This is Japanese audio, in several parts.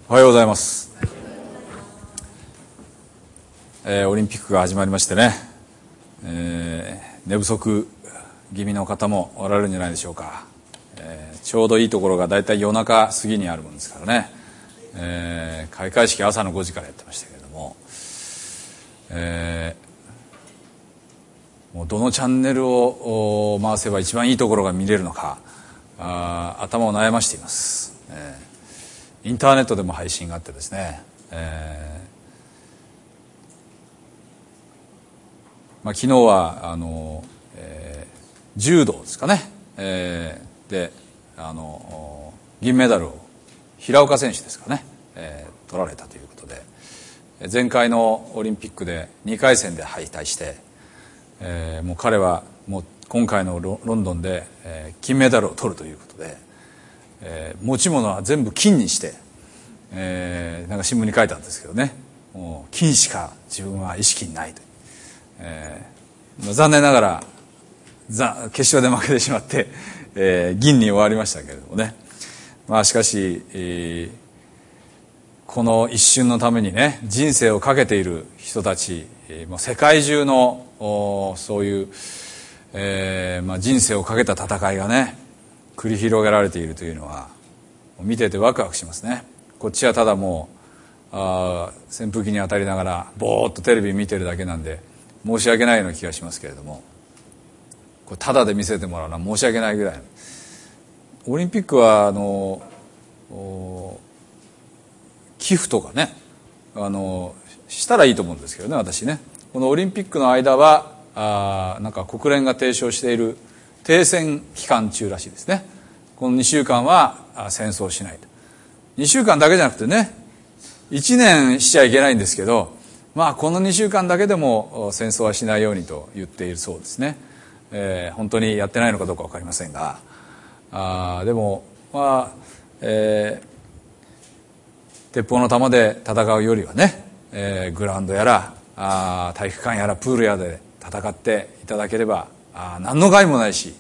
おはようございます。オリンピックが始まりましてね、寝不足気味の方もおられるんじゃないでしょうか。ちょうどいいところがだいたい夜中過ぎにあるもんですからね、開会式朝の5時からやってましたけれども、もうどのチャンネルを回せば一番いいところが見れるのか頭を悩ましています。インターネットでも配信があってですね、昨日は柔道ですかね、で銀メダルを平岡選手ですかね、取られたということで、前回のオリンピックで2回戦で敗退して、もう彼はもう今回のロンドンで、金メダルを取るということで、持ち物は全部金にして、なんか新聞に書いたんですけどね、もう金しか自分は意識にないと、残念ながら決勝で負けてしまって、銀に終わりましたけれどもね、しかし、この一瞬のためにね人生をかけている人たち、もう世界中のそういう、人生をかけた戦いがね繰り広げられているというのは見ててワクワクしますね。こっちはただもう扇風機に当たりながらぼーっとテレビ見てるだけなんで申し訳ないような気がしますけれども、これタダで見せてもらうのは申し訳ないぐらい。オリンピックは寄付とかねしたらいいと思うんですけどね、私ね。このオリンピックの間はなんか国連が提唱している停戦期間中らしいですね。この2週間は戦争しないと。2週間だけじゃなくてね1年しちゃいけないんですけど、この2週間だけでも戦争はしないようにと言っているそうですね。本当にやってないのかどうか分かりませんが、でも鉄砲の弾で戦うよりはね、グラウンドやら体育館やらプールやで戦っていただければ何の害もないし、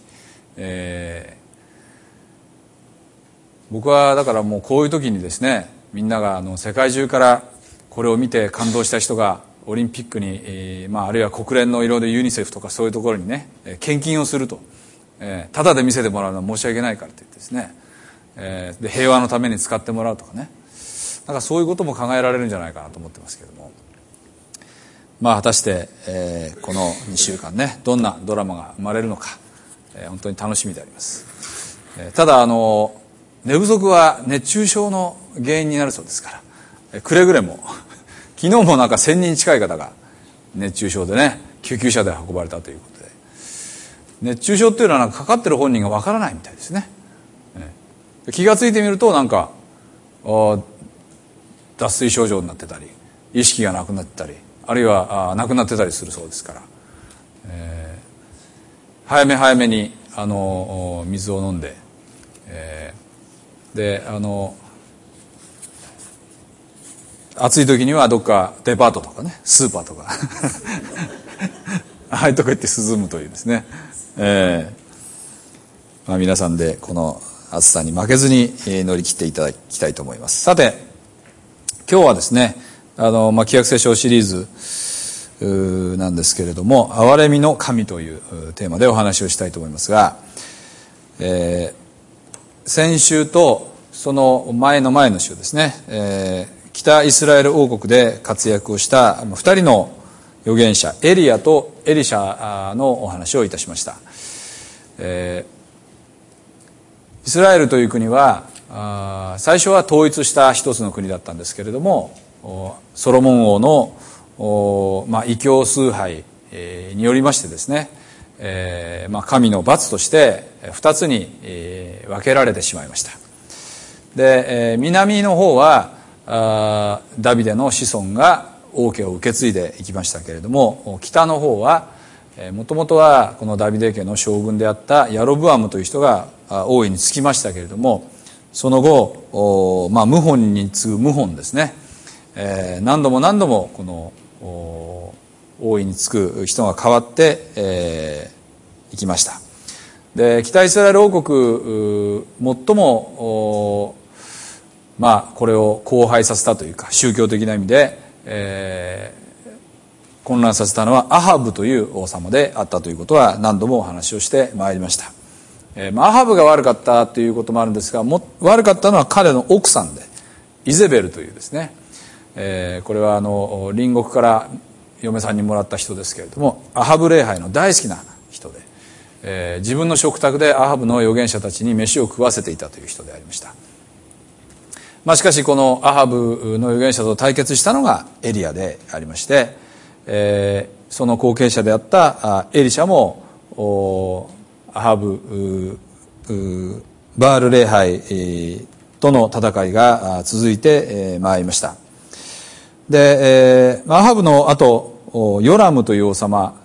僕はだからもうこういう時にですね、みんなが世界中からこれを見て感動した人がオリンピックに、あるいは国連のいろいろユニセフとかそういうところにね献金をすると、ただで見せてもらうのは申し訳ないからと言ってですね、で平和のために使ってもらうとかね、なんかそういうことも考えられるんじゃないかなと思ってますけれども、果たして、この2週間ねどんなドラマが生まれるのか、本当に楽しみであります。ただ寝不足は熱中症の原因になるそうですから、くれぐれも昨日もなんか1000人近い方が熱中症でね救急車で運ばれたということで、熱中症っていうのはなんかかかってる本人がわからないみたいですね。気がついてみるとなんか脱水症状になってたり意識がなくなってたり、あるいは亡くなってたりするそうですから、早めに水を飲んで、で暑い時にはどっかデパートとかねスーパーとかああいうとこ行って涼むというですね、皆さんでこの暑さに負けずに乗り切っていただきたいと思います。さて今日はですね旧約聖書シリーズなんですけれども、憐れみの神というテーマでお話をしたいと思いますが、先週とその前の週ですね、北イスラエル王国で活躍をした2人の預言者エリアとエリシャのお話をいたしました。イスラエルという国は最初は統一した一つの国だったんですけれども、ソロモン王の異教崇拝によりましてですね、神の罰として2つに分けられてしまいました。で南の方はダビデの子孫が王家を受け継いでいきましたけれども、北の方はもともとはこのダビデ家の将軍であったヤロブアムという人が王位につきましたけれども、その後謀反に次ぐ謀反ですね、何度もこの王位につく人が変わっていきました。で北イスラエル王国最もこれを荒廃させたというか、宗教的な意味で、混乱させたのはアハブという王様であったということは何度もお話をしてまいりました。アハブが悪かったということもあるんですが、悪かったのは彼の奥さんで、イゼベルというですね、これは隣国から嫁さんにもらった人ですけれども、アハブ礼拝の大好きな人で、自分の食卓でアハブの預言者たちに飯を食わせていたという人でありました。しかしこのアハブの預言者と対決したのがエリアでありまして、その後継者であったエリシャもアハブバール礼拝との戦いが続いてまいりました。で、アハブの後ヨラムという王様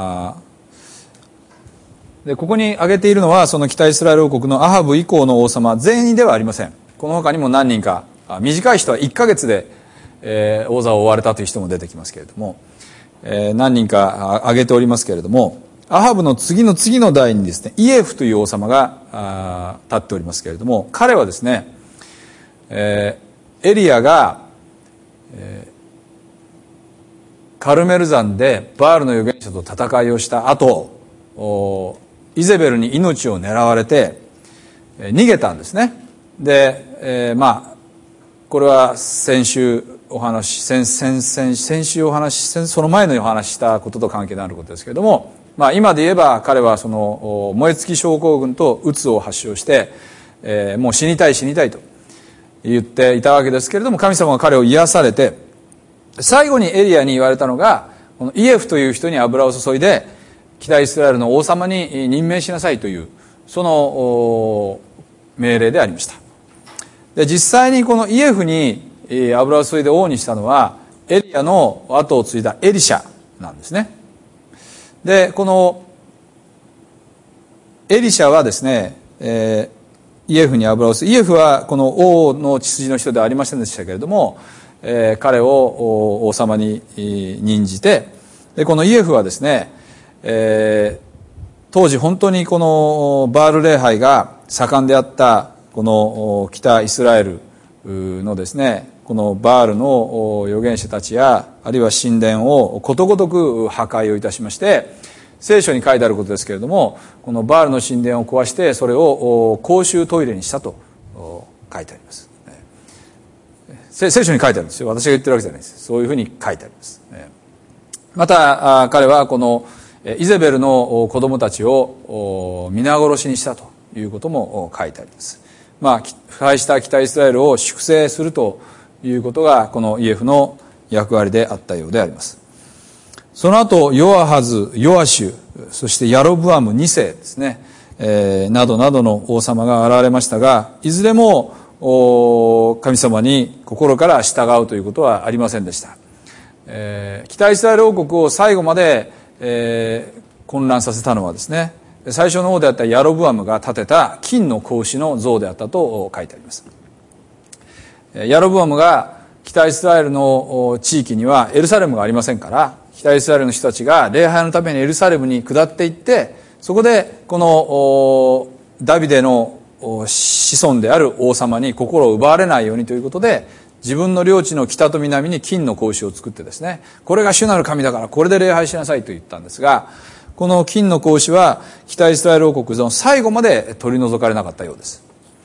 で、ここに挙げているのはその北イスラエル王国のアハブ以降の王様全員ではありません。この他にも何人か、短い人は1ヶ月で王座を追われたという人も出てきますけれども、何人か挙げておりますけれども、アハブの次の次の代にですね、イエフという王様が立っておりますけれども、彼はですね、エリアが、カルメル山でバールの預言者と戦いをした後、イゼベルに命を狙われて逃げたんですね。で、これは先週お話その前のお話したことと関係のあることですけれども、今で言えば彼はその燃え尽き症候群とうつを発症して、もう死にたいと言っていたわけですけれども、神様が彼を癒されて、最後にエリアに言われたのが、このイエフという人に油を注いで北イスラエルの王様に任命しなさいという、その命令でありました。で、実際にこのイエフに油を注いで王にしたのはエリアの後を継いだエリシャなんですね。で、このエリシャはですね、イエフに油を注い、イエフはこの王の血筋の人ではありませんでしたけれども、彼を王様に任じて、でこのイエフはですね、当時本当にこのバール礼拝が盛んであったこの北イスラエルのですね、このバールの預言者たちやあるいは神殿をことごとく破壊をいたしまして、聖書に書いてあることですけれども、このバールの神殿を壊してそれを公衆トイレにしたと書いてあります。聖書に書いてあるんですよ。私が言ってるわけじゃないです。そういうふうに書いてあります。また彼はこのイゼベルの子供たちを皆殺しにしたということも書いてあります。腐敗した北イスラエルを粛清するということがこのイエフの役割であったようであります。その後ヨアハズ、ヨアシュ、そしてヤロブアム2世ですね、などなどの王様が現れましたが、いずれも神様に心から従うということはありませんでした。北イスラエル王国を最後まで、混乱させたのはですね、最初の王であったヤロブアムが建てた金の格子の像であったと書いてあります。ヤロブアムが北イスラエルの地域にはエルサレムがありませんから、北イスラエルの人たちが礼拝のためにエルサレムに下っていって、そこでこのダビデの子孫である王様に心を奪われないようにということで、自分の領地の北と南に金の格子を作ってですね、これが主なる神だからこれで礼拝しなさいと言ったんですが、この金の格子は北イスラエル王国の最後まで取り除かれなかったようです。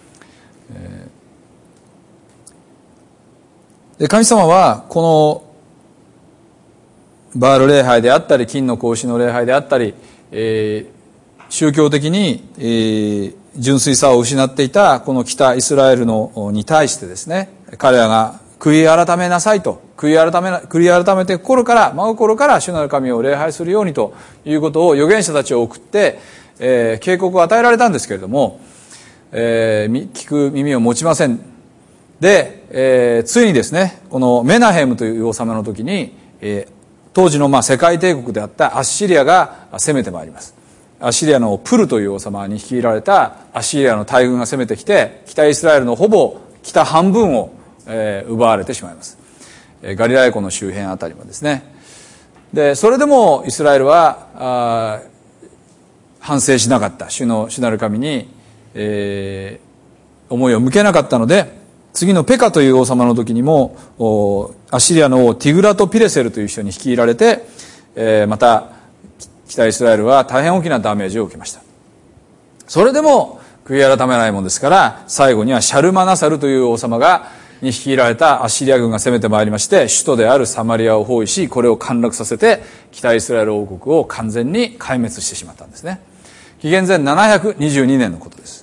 で、神様はこのバール礼拝であったり金の格子の礼拝であったり、宗教的に、純粋さを失っていたこの北イスラエルに対してですね、彼らが悔い改めなさいと、悔い改めて真心から主なる神を礼拝するようにということを預言者たちを送って、警告を与えられたんですけれども、聞く耳を持ちませんで、ついにですね、このメナヘムという王様の時に、当時の世界帝国であったアッシリアが攻めてまいります。アッシリアのプルという王様に率いられたアッシリアの大軍が攻めてきて、北イスラエルのほぼ北半分を、奪われてしまいます。ガリラヤ湖の周辺あたりもですね。で、それでもイスラエルは反省しなかった。主なる神に、思いを向けなかったので、 次のペカという王様の時にもアッシリアの王ティグラト・ピレセルという人に率いられて、また北イスラエルは大変大きなダメージを受けました。それでも悔い改めないものですから、最後にはシャルマナサルという王様に率いられたアッシリア軍が攻めてまいりまして、首都であるサマリアを包囲し、これを陥落させて北イスラエル王国を完全に壊滅してしまったんですね。紀元前722年のことです。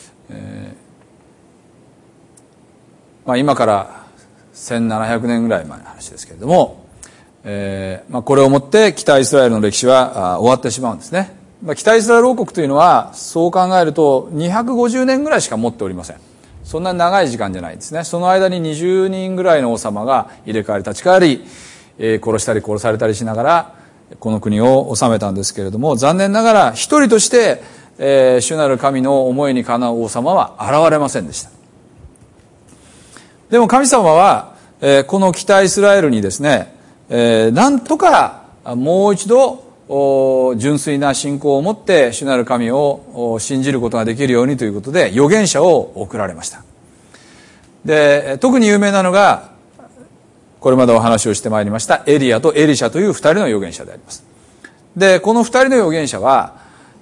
今から1700年ぐらい前の話ですけれども、これをもって北イスラエルの歴史は終わってしまうんですね。北イスラエル王国というのはそう考えると250年ぐらいしか持っておりません。そんなに長い時間じゃないんですね。その間に20人ぐらいの王様が入れ替わり立ち替わり、殺したり殺されたりしながらこの国を治めたんですけれども、残念ながら一人として、主なる神の思いにかなう王様は現れませんでした。でも神様は、この北イスラエルにですね、なんとかもう一度純粋な信仰を持って主なる神を信じることができるようにということで預言者を送られました。で、特に有名なのがこれまでお話をしてまいりましたエリアとエリシャという2人の預言者であります。で、この2人の預言者は、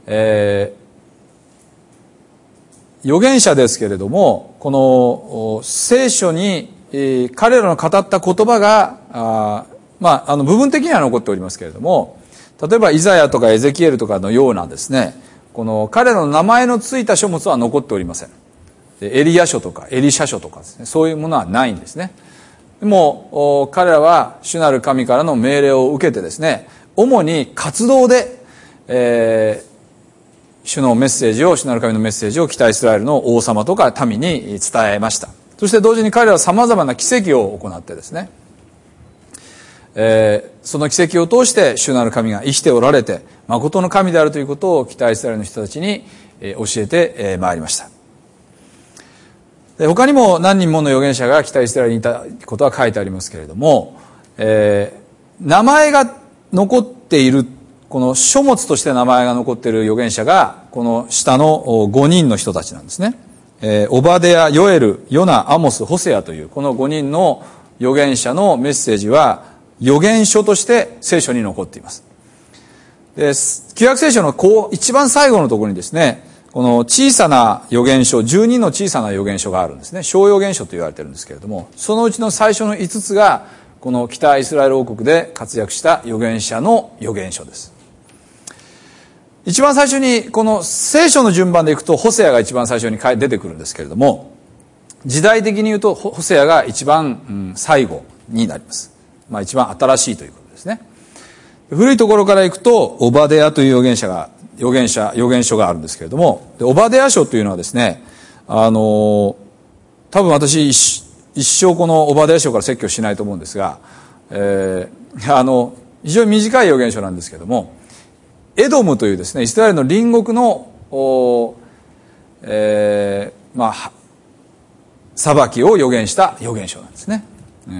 預言者ですけれども、この聖書に彼らの語った言葉が部分的には残っておりますけれども、例えばイザヤとかエゼキエルとかのようなですね、この彼らの名前のついた書物は残っておりません。エリヤ書とかエリシャ書とかですね、そういうものはないんですね。でも彼らは主なる神からの命令を受けてですね、主に活動で、主のメッセージを、主なる神のメッセージを北イスラエルの王様とか民に伝えました。そして同時に彼らは様々な奇跡を行ってですね、その奇跡を通して主なる神が生きておられて誠の神であるということを北イスラエルの人たちに教えてまいりました。他にも何人もの預言者が北イスラエルにいたことは書いてありますけれども、名前が残っている、この書物として名前が残っている預言者がこの下の5人の人たちなんですね。オバデヤ、ヨエル、ヨナ、アモス、ホセアというこの5人の預言者のメッセージは預言書として聖書に残っています。で、旧約聖書の一番最後のところにですね、この小さな預言書、12の小さな預言書があるんですね。小預言書と言われているんですけれども、そのうちの最初の5つがこの北イスラエル王国で活躍した預言者の預言書です。一番最初にこの聖書の順番でいくとホセアが一番最初に出てくるんですけれども、時代的に言うとホセアが一番、最後になります。一番新しいということですね。古いところからいくとオバデヤという預言書があるんですけれども、オバデヤ書というのはですね、多分私一生このオバデヤ書から説教しないと思うんですが、非常に短い預言書なんですけれども、エドムというですね、イスラエルの隣国の裁きを預言した預言書なんですね。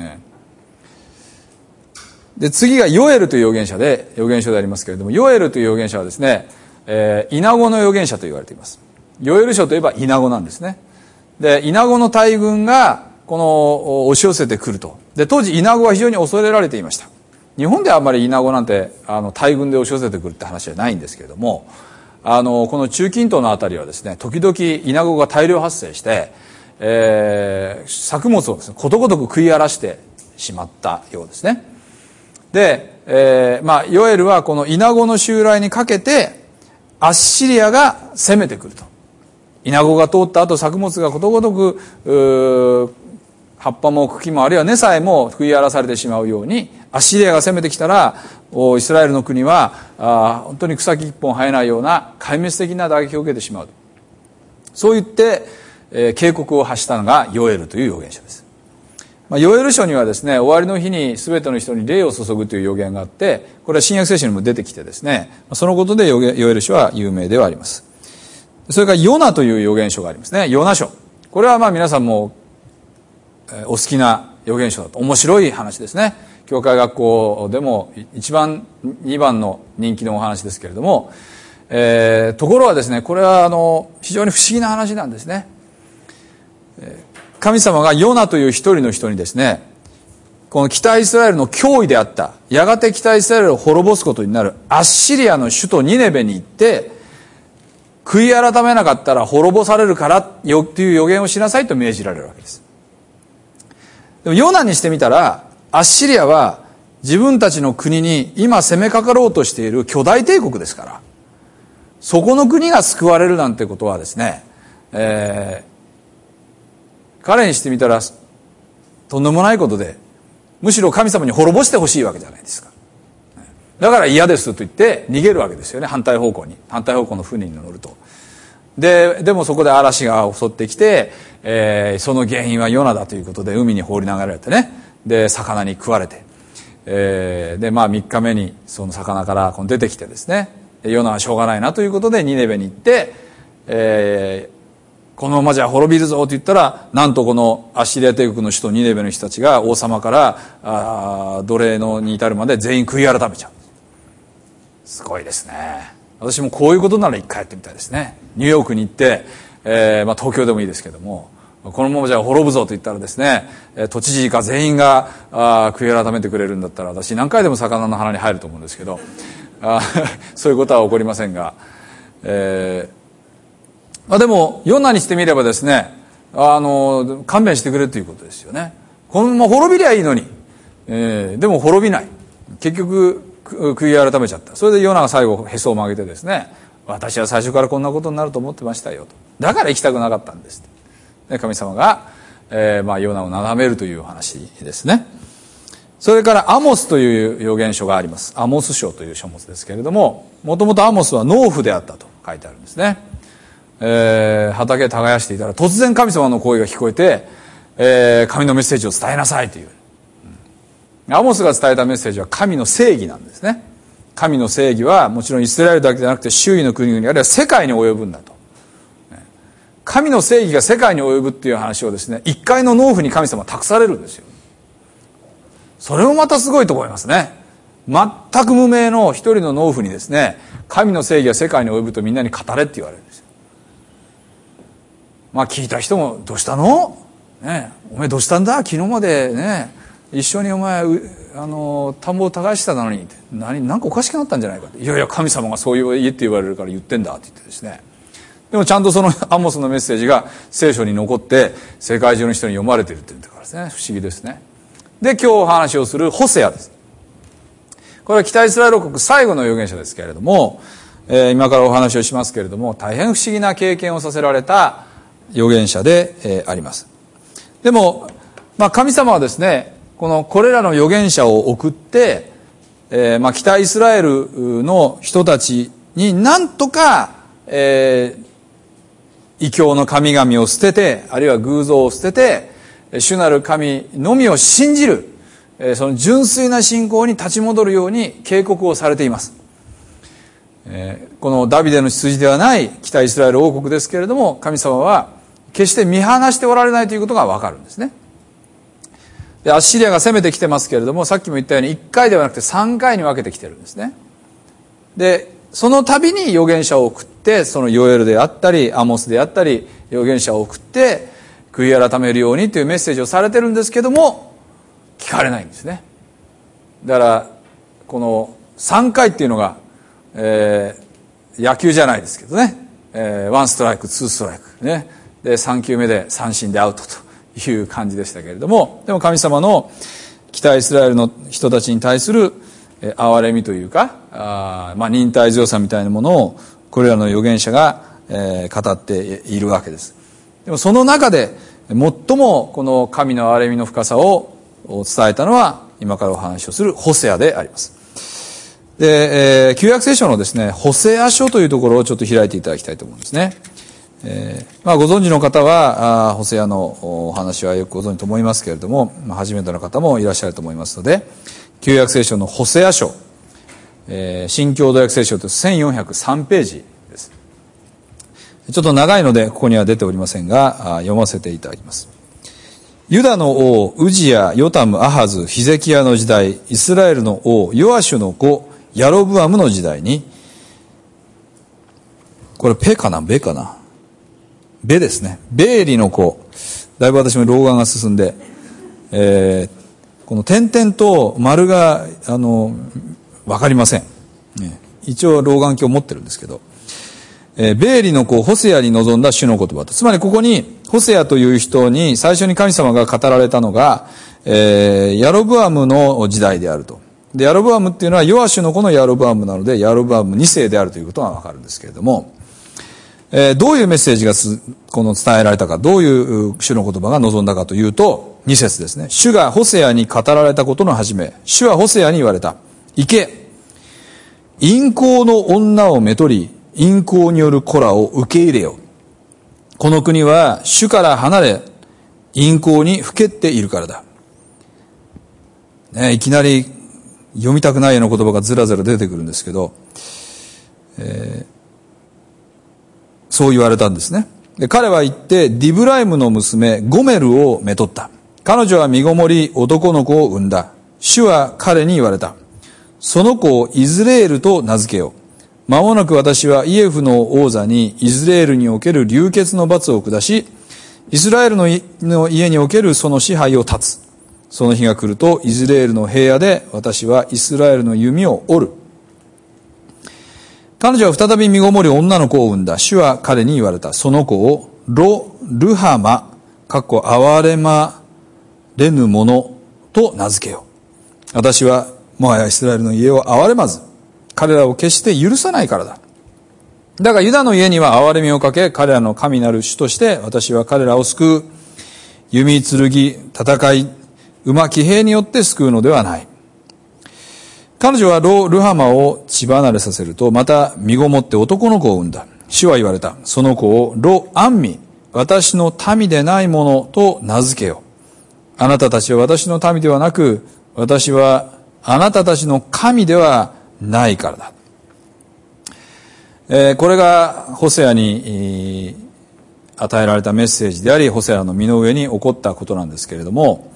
で、次がヨエルという預言書でありますけれども、ヨエルという預言者はですね、イナゴの預言者と言われています。ヨエル書といえばイナゴなんですね。で、イナゴの大軍がこの押し寄せてくると。で、当時イナゴは非常に恐れられていました。日本ではあんまりイナゴなんて大軍で押し寄せてくるって話じゃないんですけれども、この中近東のあたりはですね、時々イナゴが大量発生して、作物をですね、ことごとく食い荒らしてしまったようですね。で、ヨエルはこのイナゴの襲来にかけてアッシリアが攻めてくると。イナゴが通った後、作物がことごとく葉っぱも茎もあるいは根さえも食い荒らされてしまうように、アッシリアが攻めてきたらイスラエルの国は本当に草木一本生えないような壊滅的な打撃を受けてしまう。そう言って、警告を発したのがヨエルという預言者です。ヨエル書にはですね、終わりの日に全ての人に霊を注ぐという予言があって、これは新約聖書にも出てきてですね、そのことでヨエル書は有名ではあります。それからヨナという預言書がありますね。ヨナ書。これは皆さんもお好きな預言書だと。面白い話ですね。教会学校でも1番2番の人気のお話ですけれども、ところはですね、これは非常に不思議な話なんですね。 神様がヨナという一人の人にですね、この北イスラエルの脅威であった、やがて北イスラエルを滅ぼすことになるアッシリアの首都ニネベに行って、悔い改めなかったら滅ぼされるからという予言をしなさいと命じられるわけです。でもヨナにしてみたら、アッシリアは自分たちの国に今攻めかかろうとしている巨大帝国ですから、そこの国が救われるなんてことはですね、彼にしてみたらとんでもないことで、むしろ神様に滅ぼしてほしいわけじゃないですか。だから嫌ですと言って逃げるわけですよね。反対方向の船に乗ると。でもそこで嵐が襲ってきて、その原因はヨナだということで海に放り流れてね、で魚に食われて、で3日目にその魚から出てきてですね、ヨナはしょうがないなということでニネベに行って、このままじゃ滅びるぞと言ったら、なんとこのアッシリア帝国の首都ニネベの人たちが王様から奴隷のに至るまで全員悔い改めちゃう。すごいですね。私もこういうことなら一回やってみたいですね。ニューヨークに行って、東京でもいいですけども、このままじゃ滅ぶぞと言ったらですね、都知事以下全員が悔い改めてくれるんだったら、私何回でも魚の鼻に入ると思うんですけど、そういうことは起こりませんが、でもヨナにしてみればですね、勘弁してくれということですよね。このまま滅びりゃいいのに、でも滅びない。結局悔い改めちゃった。それでヨナが最後へそを曲げてですね、私は最初からこんなことになると思ってましたよと。だから行きたくなかったんですで、神様が、ヨナをなだめるという話ですね。それからアモスという預言書があります。アモス書という書物ですけれども、もともとアモスは農夫であったと書いてあるんですね。畑を耕していたら突然神様の声が聞こえて、神のメッセージを伝えなさいという。アモスが伝えたメッセージは神の正義なんですね。神の正義はもちろんイスラエルだけじゃなくて周囲の国々、あるいは世界に及ぶんだと。神の正義が世界に及ぶっていう話をですね、一介の農夫に神様は託されるんですよ。それもまたすごいと思いますね。全く無名の一人の農夫にですね、神の正義が世界に及ぶとみんなに語れって言われるんですよ。聞いた人も、どうしたの、ね、お前どうしたんだ、昨日までね一緒にお前田んぼを耕してたのになんかおかしくなったんじゃないかって。いやいや、神様がそう言えって言われるから言ってんだって言ってですね。でもちゃんとそのアモスのメッセージが聖書に残って世界中の人に読まれているって言ってからですね、不思議ですね。で、今日お話をするホセアです。これは北イスラエル国最後の預言者ですけれども、今からお話をしますけれども、大変不思議な経験をさせられた預言者であります。でも、神様はですね、これらの預言者を送って、北イスラエルの人たちになんとか、異教の神々を捨てて、あるいは偶像を捨てて、主なる神のみを信じる、その純粋な信仰に立ち戻るように警告をされています。このダビデの血筋ではない北イスラエル王国ですけれども、神様は決して見放しておられないということがわかるんですね。で、アッシリアが攻めてきてますけれども、さっきも言ったように1回ではなくて3回に分けてきてるんですね。で、その度に預言者を送って、そのヨエルであったりアモスであったり預言者を送って悔い改めるようにというメッセージをされてるんですけども、聞かれないんですね。だからこの3回っていうのが、野球じゃないですけどね、1ストライク2ストライクね、で3球目で三振でアウトという感じでしたけれども、でも神様の北イスラエルの人たちに対する憐れみというか、忍耐強さみたいなものをこれらの預言者が語っているわけです。でもその中で最もこの神の憐れみの深さを伝えたのは今からお話をするホセアであります。で、旧約聖書のですね、ホセア書というところをちょっと開いていただきたいと思うんですね。ご存知の方はホセアのお話はよくご存知と思いますけれども、初めての方もいらっしゃると思いますので、旧約聖書のホセア書、新共同訳聖書と1403ページです。ちょっと長いのでここには出ておりませんが、読ませていただきます。ユダの王ウジヤ、ヨタム、アハズ、ヒゼキヤの時代、イスラエルの王ヨアシュの子ヤロブアムの時代に、これペかなベかなベですね。ベーリの子だいぶ私も老眼が進んで、この点々と丸がわかりません、一応老眼鏡を持ってるんですけど、ベーリの子ホセアに臨んだ主の言葉と、つまりここにホセアという人に最初に神様が語られたのが、ヤロブアムの時代であると。でヤロブアムっていうのはヨアシュの子のヤロブアムなので、ヤロブアム2世であるということがわかるんですけれども、どういうメッセージがこの伝えられたか、どういう主の言葉が望んだかというと、2節ですね。主がホセアに語られたことの始め、主はホセアに言われた。行け、淫行の女をめとり、淫行による子らを受け入れよ。この国は主から離れ、淫行にふけっているからだ。ね、いきなり読みたくないような言葉がずらずら出てくるんですけど、そう言われたんですね。で彼は言ってディブライムの娘ゴメルをめとった。彼女は身ごもり男の子を産んだ。主は彼に言われた。その子をイズレールと名付けよう。間もなく私はイエフの王座にイズレールにおける流血の罰を下し、イスラエルの家におけるその支配を断つ。その日が来るとイズレールの平野で私はイスラエルの弓を折る。彼女は再び身ごもり女の子を産んだ。主は彼に言われた。その子をルハマ哀れまれぬものと名付けよう。私はもはやイスラエルの家を憐れまず、彼らを決して許さないからだ。だがユダの家には憐れみをかけ、彼らの神なる主として私は彼らを救う。弓、剣、戦い、馬、騎兵によって救うのではない。彼女はルハマを血離れさせると、また身ごもって男の子を産んだ。主は言われた。その子をアンミ、私の民でないものと名付けよう。あなたたちは私の民ではなく、私はあなたたちの神ではないからだ。これがホセアに与えられたメッセージであり、ホセアの身の上に起こったことなんですけれども、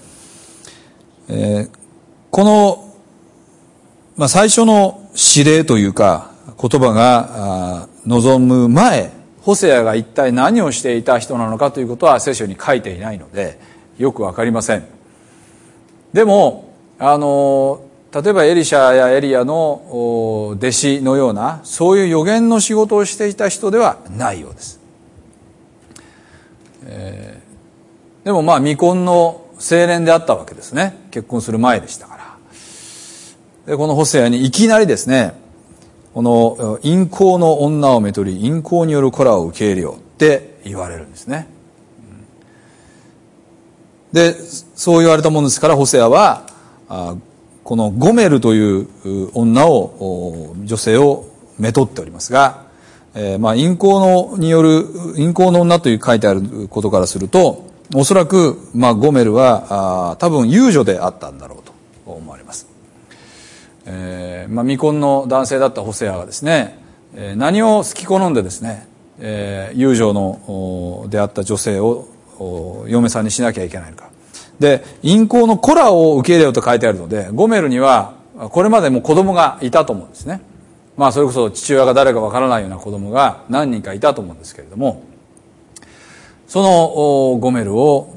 この最初の指令というか言葉が望む前、ホセアが一体何をしていた人なのかということは聖書に書いていないのでよくわかりません。でも例えばエリシャやエリアの弟子のようなそういう預言の仕事をしていた人ではないようです。でも未婚の青年であったわけですね。結婚する前でしたから。でこのホセアにいきなりですね、この淫行の女をめとり淫行による子らを受け入れようって言われるんですね。でそう言われたものですから、ホセアはこのゴメルという女を女性をめとっておりますが、淫行の女という書いてあることからすると、おそらくゴメルは多分遊女であったんだろうと思われます。未婚の男性だったホセアがですね、何を好き好んでですね、遊女のであった女性を嫁さんにしなきゃいけないのか。で淫行の子らを受け入れようと書いてあるので、ゴメルにはこれまでも子供がいたと思うんですね。それこそ父親が誰かわからないような子供が何人かいたと思うんですけれども、そのゴメルを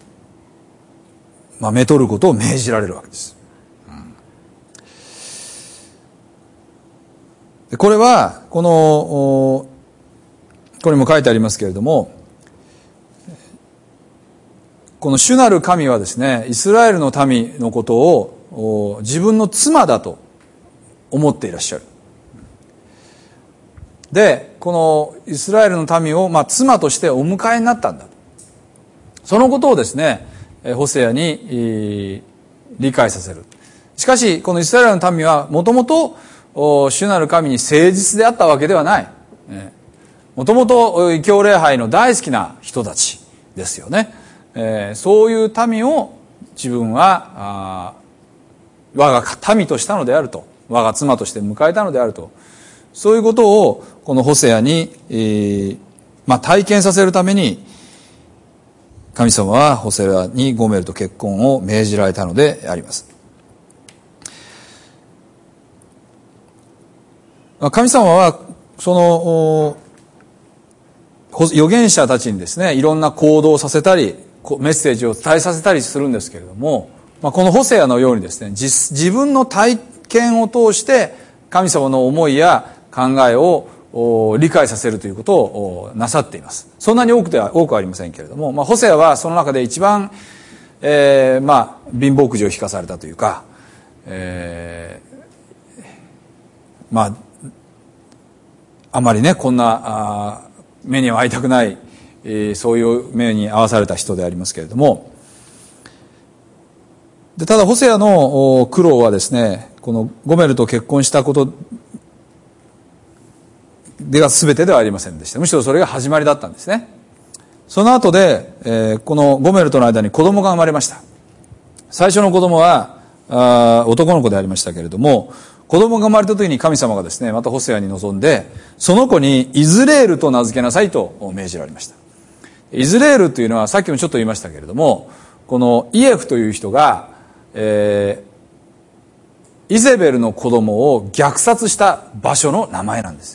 めとることを命じられるわけです。これはこれも書いてありますけれども、この主なる神はですね、イスラエルの民のことを自分の妻だと思っていらっしゃる。でこのイスラエルの民を妻としてお迎えになったんだと。そのことをですね、ホセアに理解させる。しかしこのイスラエルの民はもともと主なる神に誠実であったわけではない。もともと異教礼拝の大好きな人たちですよね。そういう民を自分は我が民としたのであると、我が妻として迎えたのであると、そういうことをこのホセアに、体験させるために神様はホセアにゴメルと結婚を命じられたのであります。神様はその預言者たちにですね、いろんな行動をさせたり、 メッセージを伝えさせたりするんですけれども、このホセアのようにですね、自分の体験を通して神様の思いや考えを理解させるということをなさっています。そんなに多くはありませんけれども、ホセアはその中で一番、貧乏くじを引かされたというか、あまりね、こんな目には遭いたくない、そういう目に遭わされた人でありますけれども、ただホセアの苦労はですね、このゴメルと結婚したことでは全てではありませんでした。むしろそれが始まりだったんですね。その後で、このゴメルとの間に子供が生まれました。最初の子供は男の子でありましたけれども、子供が生まれた時に神様がですね、またホセアに臨んで、その子にイズレールと名付けなさいと命じられました。イズレールというのはさっきもちょっと言いましたけれども、このイエフという人が、イゼベルの子供を虐殺した場所の名前なんです。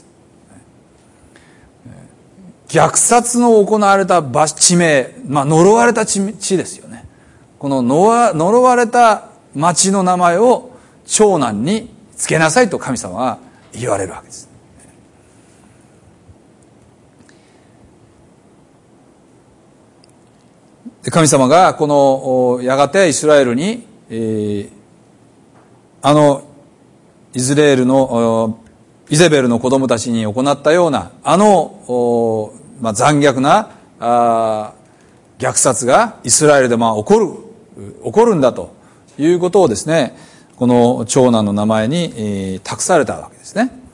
虐殺の行われた地名、呪われた地ですよね。この呪われた町の名前を長男につけなさいと神様は言われるわけです。で、神様がこのやがてイスラエルに、イゼベルの子供たちに行ったような残虐な虐殺がイスラエルで起こるんだということをですね、この長男の名前に託されたわけですね。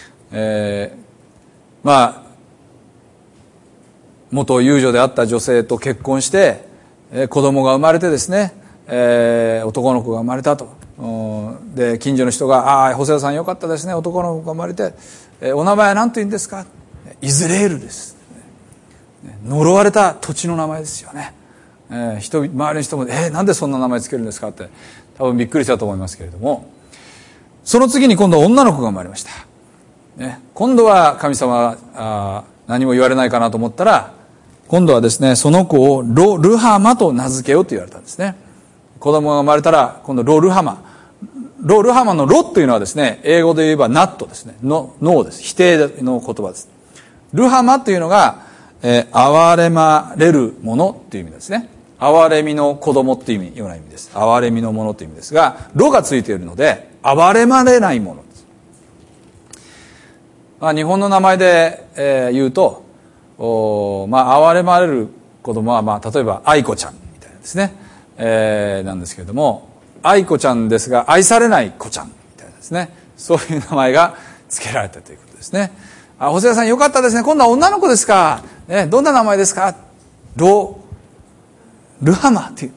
元遊女であった女性と結婚して子供が生まれてですね、男の子が生まれたと。で、近所の人が、ホセアさんよかったですね、男の子が生まれて、お名前は何と言うんですか？イズレールです。呪われた土地の名前ですよね。周りの人も、なんでそんな名前つけるんですかって多分びっくりしたと思いますけれども、その次に今度は女の子が生まれました。今度は神様は何も言われないかなと思ったら、今度はですね、その子をルハマと名付けようと言われたんですね。子供が生まれたら、今度ルハマのロというのはですね、英語で言えばナットですね。ノーです。否定の言葉です。ルハマというのが、憐れまれるものという意味ですね。憐れみの子供というような意味です。憐れみのものという意味ですが、ロがついているので、憐れまれないものです。日本の名前で、言うと、憐れまれる子供は、例えば愛子ちゃんみたいなですね、なんですけれども、愛子ちゃんですが愛されない子ちゃんみたいなですね、そういう名前が付けられたということですね。ホセアさんよかったですね、今度は女の子ですか、どんな名前ですか？ルハマっていう、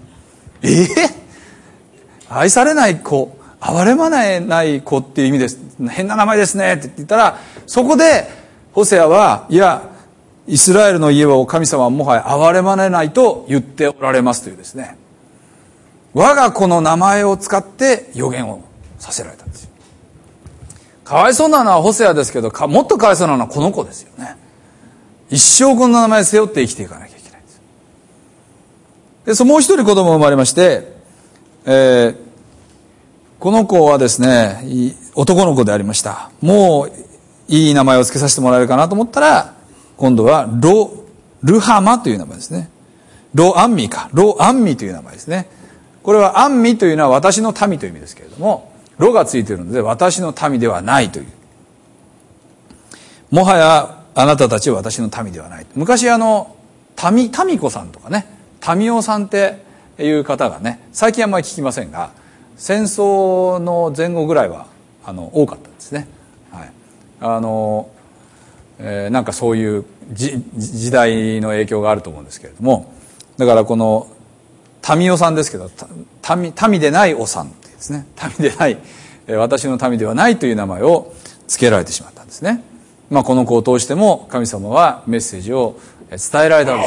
愛されない子、憐れまない子っていう意味です、変な名前ですねって言ったら、そこでホセアは、いやイスラエルの家を神様はもはや憐れまれないと言っておられますというですね、我が子の名前を使って予言をさせられたんですよ。かわいそうなのはホセアですけど、もっとかわいそうなのはこの子ですよね。一生この名前を背負って生きていかなきゃいけないんです。で、もう一人子供が生まれまして、この子はですね、男の子でありました。もういい名前を付けさせてもらえるかなと思ったら、今度はルハマという名前ですね。ロアンミという名前ですね。これはアンミというのは私の民という意味ですけれども、ロがついているので私の民ではないという。もはやあなたたちは私の民ではない。昔民子さんとかね、民夫さんっていう方がね、最近あんまり聞きませんが、戦争の前後ぐらいは多かったんですね。なんかそういう時代の影響があると思うんですけれども、だからこの民夫さんですけど、民でないおさんってですね、民でない、私の民ではないという名前を付けられてしまったんですね。この子を通しても神様はメッセージを伝えられたわけ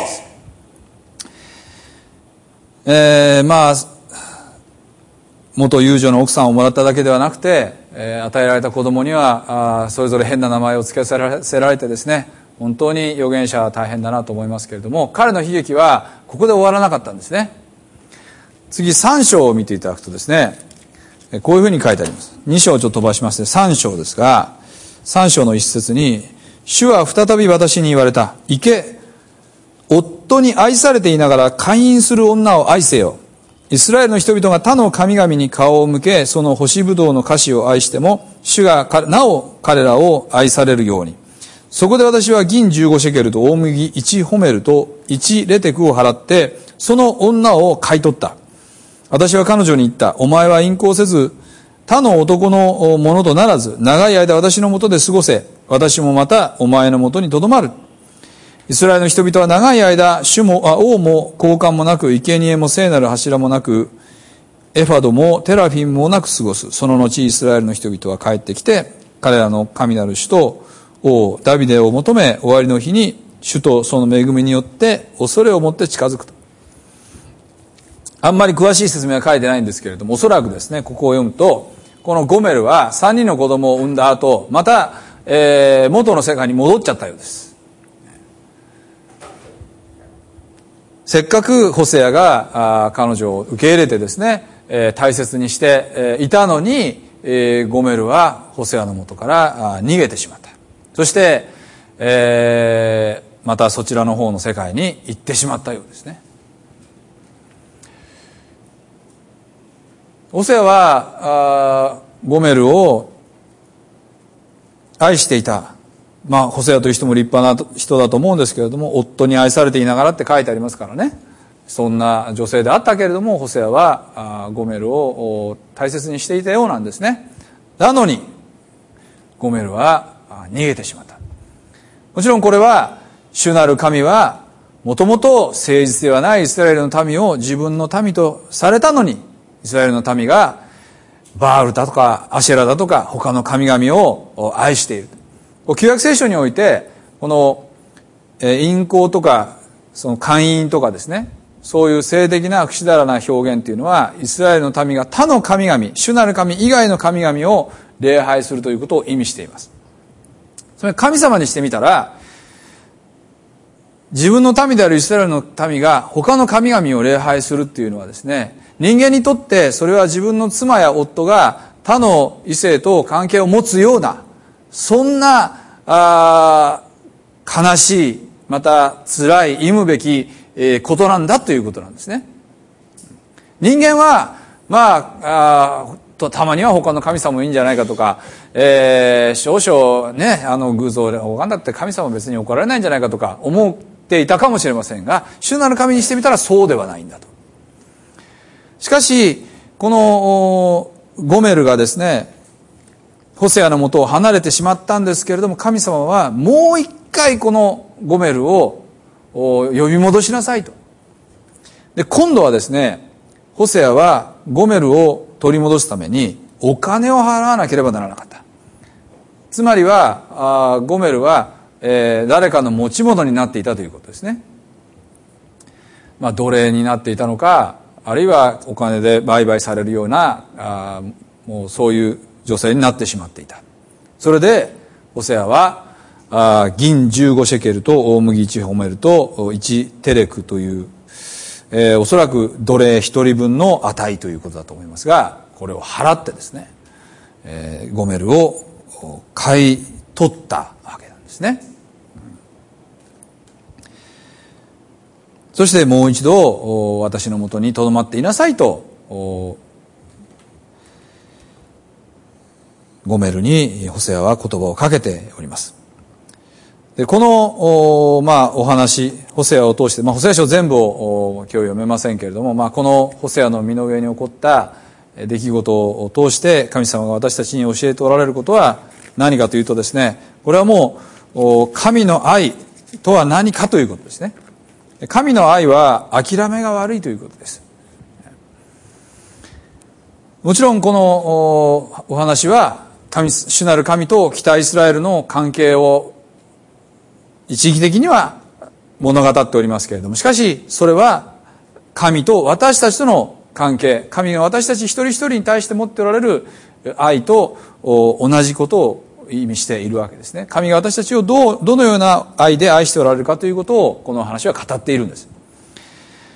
です。元遊女の奥さんをもらっただけではなくて、与えられた子供にはそれぞれ変な名前を付けさせられてですね、本当に預言者は大変だなと思いますけれども、彼の悲劇はここで終わらなかったんですね。次3章を見ていただくとですね、こういうふうに書いてあります。2章をちょっと飛ばしまして3章ですが、3章の一節に、主は再び私に言われた。行け、夫に愛されていながら姦淫する女を愛せよ。イスラエルの人々が他の神々に顔を向け、その干しぶどうの菓子を愛しても、主がなお彼らを愛されるように。そこで私は銀15シェケルと大麦1ホメルと1レテクを払って、その女を買い取った。私は彼女に言った。お前は淫行せず、他の男のものとならず、長い間私のもとで過ごせ。私もまたお前のもとにとどまる。イスラエルの人々は長い間、王も高官もなく、生贄も聖なる柱もなく、エファドもテラフィンもなく過ごす。その後、イスラエルの人々は帰ってきて、彼らの神なる主と王ダビデを求め、終わりの日に主とその恵みによって恐れを持って近づくと。あんまり詳しい説明は書いてないんですけれども、おそらくですね、ここを読むと、このゴメルは3人の子供を産んだ後、また、元の世界に戻っちゃったようです。せっかくホセアが彼女を受け入れてですね、大切にしていたのに、ゴメルはホセアの元から逃げてしまった。そして、またそちらの方の世界に行ってしまったようですね。ホセアはゴメルを愛していた。ホセアという人も立派な人だと思うんですけれども、夫に愛されていながらって書いてありますからね。そんな女性であったけれども、ホセアはゴメルを大切にしていたようなんですね。なのにゴメルは逃げてしまった。もちろんこれは、主なる神はもともと誠実ではないイスラエルの民を自分の民とされたのに、イスラエルの民がバールだとかアシェラだとか他の神々を愛している。旧約聖書において、この淫行とか、その姦淫とかですね、そういう性的な不死だらな表現というのは、イスラエルの民が他の神々、主なる神以外の神々を礼拝するということを意味しています。つまり神様にしてみたら、自分の民であるイスラエルの民が他の神々を礼拝するっていうのはですね、人間にとってそれは自分の妻や夫が他の異性と関係を持つような、そんな悲しい、また辛い、忌むべきことなんだということなんですね。人間はたまには他の神様もいいんじゃないかとか、少々ね、偶像で拝んだって神様別に怒られないんじゃないかとか思っていたかもしれませんが、主なる神にしてみたらそうではないんだと。しかしこのゴメルがですね、ホセアの元を離れてしまったんですけれども、神様はもう一回このゴメルを呼び戻しなさいと。で、今度はですね、ホセアはゴメルを取り戻すためにお金を払わなければならなかった。つまりはゴメルは、誰かの持ち物になっていたということですね。奴隷になっていたのか、あるいはお金で売買されるようなもうそういう女性になってしまっていた。それでホセアは銀15シェケルと大麦1ホメルと1テレクという、おそらく奴隷1人分の値ということだと思いますが、これを払ってですね、ゴメルを買い取ったわけなんですね。そしてもう一度私のもとに留まっていなさいとゴメルにホセアは言葉をかけております。で、このお話、ホセアを通して、ホセア書全部を今日読めませんけれども、このホセアの身の上に起こった出来事を通して神様が私たちに教えておられることは何かというとですね、これはもう神の愛とは何かということですね。神の愛は諦めが悪いということです。もちろんこのお話は主なる神と北イスラエルの関係を一義的には物語っておりますけれども、しかしそれは神と私たちとの関係、神が私たち一人一人に対して持っておられる愛と同じことを意味しているわけですね。神が私たちをどのような愛で愛しておられるかということをこの話は語っているんです。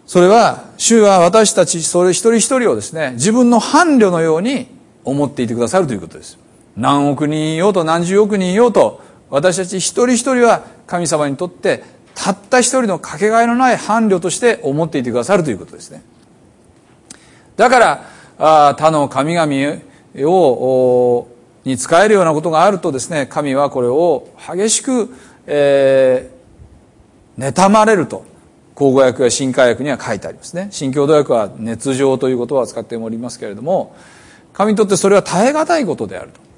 それは主は私たちそれ一人一人をですね、自分の伴侶のように思っていてくださるということです。何億人いようと何十億人いようと、私たち一人一人は神様にとってたった一人のかけがえのない伴侶として思っていてくださるということですね。だから他の神々をに仕えるようなことがあるとですね、神はこれを激しく、妬まれると口語訳や新海訳には書いてありますね。新共同訳は熱情という言葉を使っておりますけれども、神にとってそれは耐え難いことであると。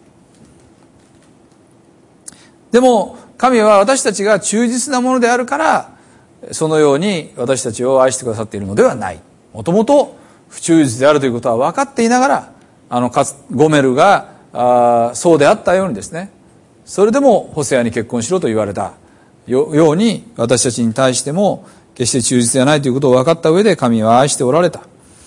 でも神は私たちが忠実なものであるからそのように私たちを愛してくださっているのではない。もともと不忠実であるということは分かっていながら、ゴメルがそうであったようにですね、それでもホセアに結婚しろと言われたように、私たちに対しても決して忠実ではないということを分かった上で神は愛しておられた。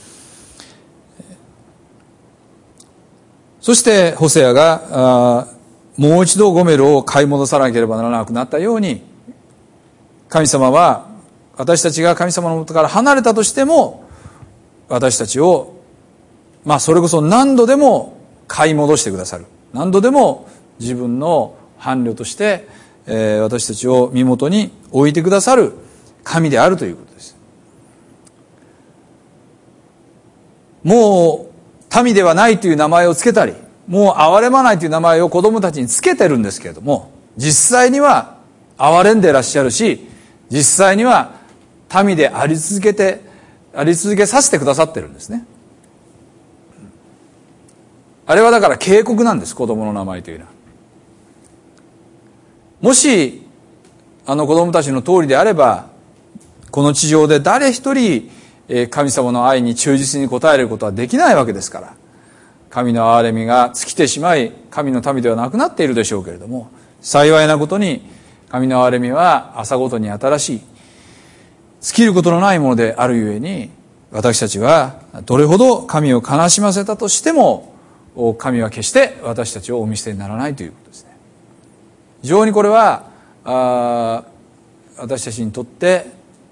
そしてホセアがもう一度ゴメルを買い戻さなければならなくなったように、神様は私たちが神様の元から離れたとしても、私たちをそれこそ何度でも買い戻してくださる、何度でも自分の伴侶として、私たちを身元に置いてくださる神であるということです。もう民ではないという名前をつけたり、もう憐れまないという名前を子供たちにつけてるんですけれども、実際には憐れんでいらっしゃるし、実際には民であり続けさせてくださってるんですね。あれはだから警告なんです、子供の名前というのは。もし子供たちの通りであれば、この地上で誰一人神様の愛に忠実に応えることはできないわけですから、神の憐れみが尽きてしまい神の民ではなくなっているでしょうけれども、幸いなことに神の憐れみは朝ごとに新しい、尽きることのないものであるゆえに、私たちはどれほど神を悲しませたとしても、神は決して私たちをお見捨てにならないということですね。非常にこれは私たちにとって、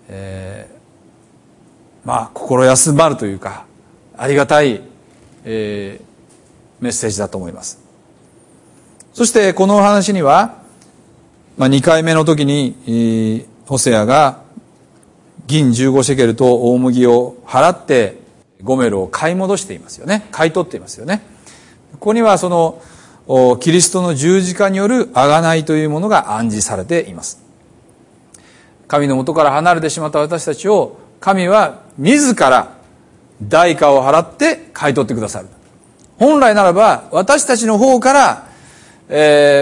心休まるというか、ありがたい、メッセージだと思います。そしてこのお話には、2回目の時にホセアが銀15シェケルと大麦を払ってゴメルを買い戻していますよね。買い取っていますよね。ここにはそのキリストの十字架による贖いというものが暗示されています。神の元から離れてしまった私たちを神は自ら代価を払って買い取ってくださる。本来ならば私たちの方から、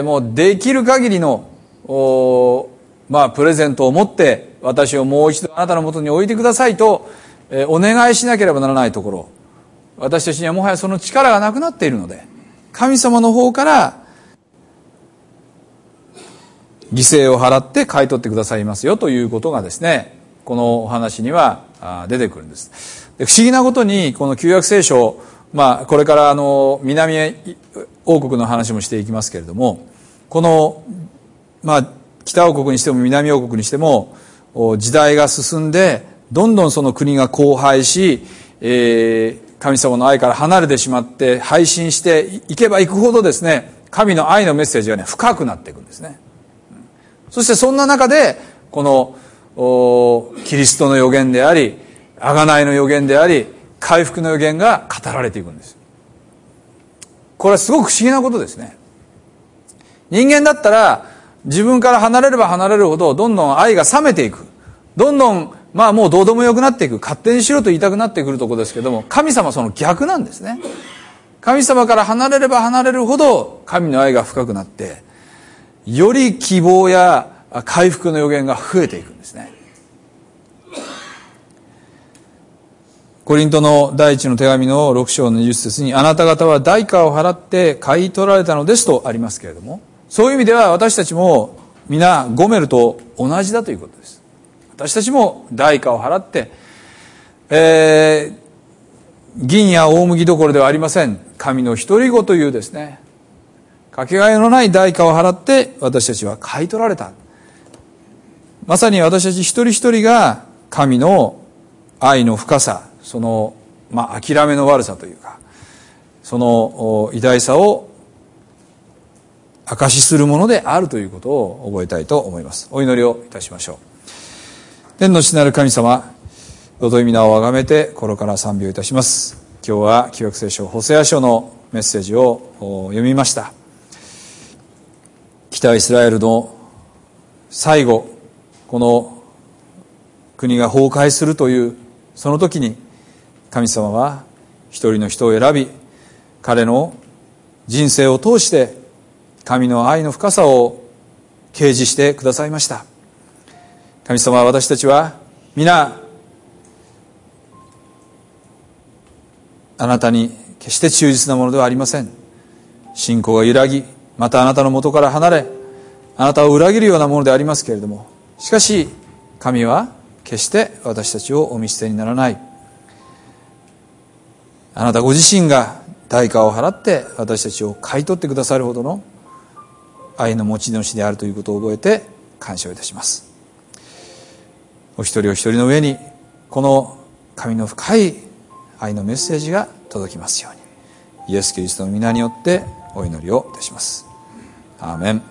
もうできる限りのプレゼントを持って私をもう一度あなたの元に置いてくださいと、お願いしなければならないところ、私たちにはもはやその力がなくなっているので、神様の方から犠牲を払って買い取ってくださいますよということがですね、このお話には出てくるんです。で、不思議なことにこの旧約聖書、これから南王国の話もしていきますけれども、この北王国にしても南王国にしても時代が進んでどんどんその国が荒廃し、神様の愛から離れてしまって配信していけばいくほどですね、神の愛のメッセージがね深くなっていくんですね。そしてそんな中でこのキリストの予言であり、贖いの予言であり、回復の予言が語られていくんです。これはすごく不思議なことですね。人間だったら自分から離れれば離れるほどどんどん愛が冷めていく、どんどんもうどうでもよくなっていく、勝手にしろと言いたくなってくるところですけども、神様はその逆なんですね。神様から離れれば離れるほど神の愛が深くなって、より希望や回復の予言が増えていくんですね。コリントの第一の手紙の6章の20節に、あなた方は代価を払って買い取られたのですとありますけれども、そういう意味では私たちも皆ゴメルと同じだということです。私たちも代価を払って、銀や大麦どころではありません。神の独り子というですね、かけがえのない代価を払って私たちは買い取られた。まさに私たち一人一人が神の愛の深さ、その、諦めの悪さというか、その偉大さを証しするものであるということを覚えたいと思います。お祈りをいたしましょう。天の父なる神様、尊い皆をあがめて心から賛美をいたします。今日は旧約聖書ホセア書のメッセージを読みました。北イスラエルの最後、この国が崩壊するというその時に、神様は一人の人を選び、彼の人生を通して神の愛の深さを掲示してくださいました。神様は私たちは皆あなたに決して忠実なものではありません。信仰が揺らぎ、またあなたの元から離れ、あなたを裏切るようなものでありますけれども、しかし神は決して私たちをお見捨てにならない。あなたご自身が代価を払って私たちを買い取ってくださるほどの愛の持ち主であるということを覚えて感謝をいたします。お一人お一人の上にこの神の深い愛のメッセージが届きますように、イエス・キリストの皆によってお祈りをいたします。アーメン。